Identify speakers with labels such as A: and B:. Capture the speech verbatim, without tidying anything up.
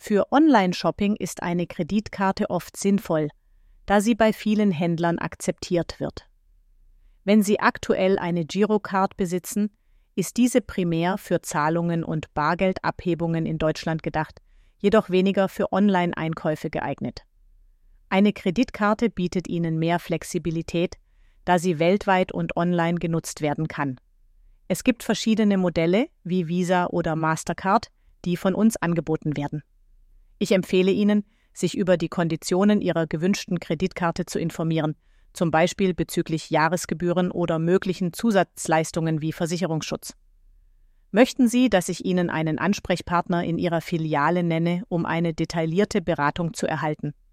A: Für Online-Shopping ist eine Kreditkarte oft sinnvoll, da sie bei vielen Händlern akzeptiert wird. Wenn Sie aktuell eine Girocard besitzen, ist diese primär für Zahlungen und Bargeldabhebungen in Deutschland gedacht, jedoch weniger für Online-Einkäufe geeignet. Eine Kreditkarte bietet Ihnen mehr Flexibilität, da sie weltweit und online genutzt werden kann. Es gibt verschiedene Modelle wie Visa oder Mastercard, die von uns angeboten werden. Ich empfehle Ihnen, sich über die Konditionen Ihrer gewünschten Kreditkarte zu informieren, zum Beispiel bezüglich Jahresgebühren oder möglichen Zusatzleistungen wie Versicherungsschutz. Möchten Sie, dass ich Ihnen einen Ansprechpartner in Ihrer Filiale nenne, um eine detaillierte Beratung zu erhalten?